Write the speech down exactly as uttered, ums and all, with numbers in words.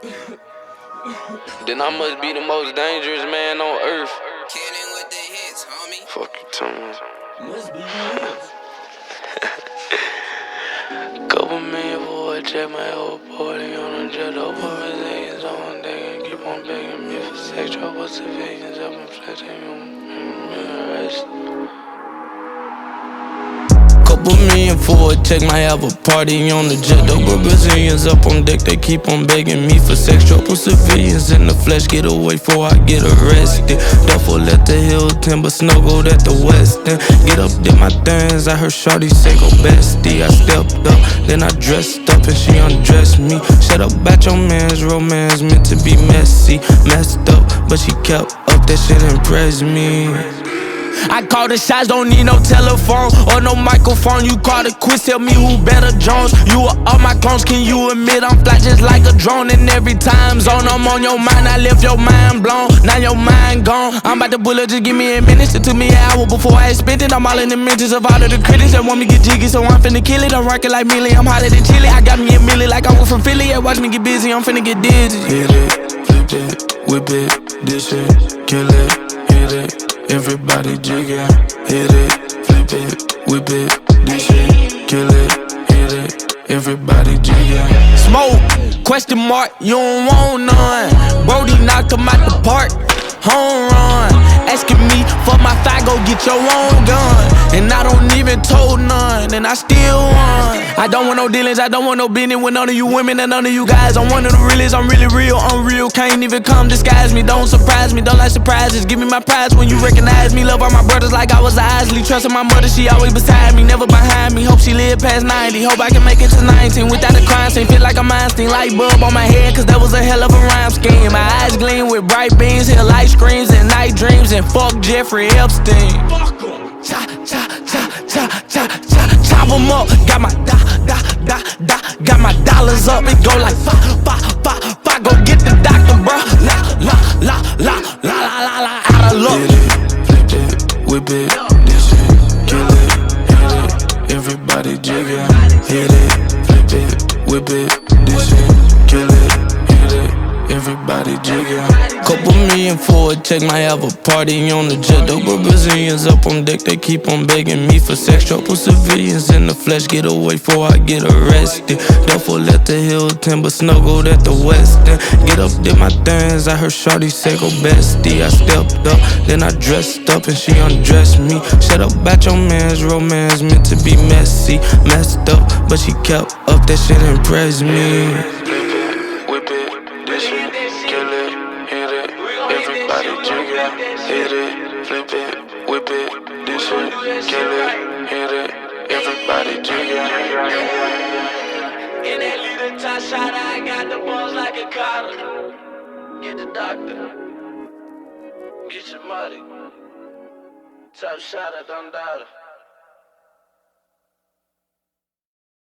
Then I must be the most dangerous man on earth. Killing with the hits, homie. Fuck you, Tom. Must be hits. Couple million for a check, my whole party on a jet over Brazilians on deck and keep on begging me for sex trouble civilians. I've been flexing you, arrest. Couple million for a check, might have a party on the jet. Over Brazilians up on deck, they keep on begging me for sex trouble civilians in the flesh. Get away before I get arrested. Duffel at the Hilton, but snuggled at the West End. Get up, did my things, I heard shorty say go bestie. I stepped up, then I dressed up and she undressed me. Shut up about your man's romance, meant to be messy. Messed up, but she kept up, that shit impressed me. I call the shots, don't need no telephone or no microphone. You call the quiz, tell me who better Jones. You are all my clones, can you admit I'm fly just like a drone? And every time zone I'm on your mind, I left your mind blown. Now your mind gone. I'm about to bullet, just give me a minute. It took me an hour before I spent it. I'm all in the mentions of all of the critics that want me get jiggy, so I'm finna kill it. I'm rockin' like Millie, I'm hotter than Chili. I got me a milli like I was from Philly. Yeah, watch me get busy, I'm finna get dizzy. Hit it, flip it, whip it, dish it, kill it, hit it. Everybody jiggin', hit it, flip it, whip it, dish it, kill it, hit it. Everybody jiggin'. Smoke, question mark, you don't want none. Brody knocked him out the park, home run. Asking me for my thigh, go get your own gun. And I don't even told none, and I still won. I don't want no dealings, I don't want no business with none of you women and none of you guys. I'm one of the realest, I'm really real, unreal. Can't even come disguise me, don't surprise me, don't like surprises. Give me my prize when you recognize me. Love all my brothers like I was Isley. Trusting my mother, she always beside me, never behind me. Hope she live past ninety, hope I can make it to nineteen without a crime scene. Feel like I'm Einstein, light bulb on my head, cause that was a hell of a rhyme scheme. My eyes gleam with bright beams, hear light screams and night dreams. And fuck Jeffrey Epstein. Fuck em. Cha, cha, cha, cha, cha, cha, chop em up. Got my da, da, da, da, got my dollars up. It go like fa, fa, fa, fa. Go get the doctor, bro. La, la, la, la, la, la, la, la, out of luck. Hit it, flip it, whip it, dish it, kill it, hit it. Everybody jiggin'. Hit it, flip it, whip it, dish it, kill it, hit it. Everybody jiggin'. Couple million for a check, might have a party on the jet. Over Brazilians up on deck, they keep on begging me for sex trouble civilians in the flesh. Get away before I get arrested. Duffel at the Hilton, but snuggled at the West End. Get up, did my things, I heard shorty say go bestie. I stepped up, then I dressed up and she undressed me. Shut up about your man's romance, meant to be messy. Messed up, but she kept up, that shit impressed me. Everybody jiggin', hit it, flip it, whip it, dish it, kill it, hit it. Everybody jiggin'. In that little top shot, I got the balls like a collar. Get the doctor, get your money. Top shot, I don't doubt it.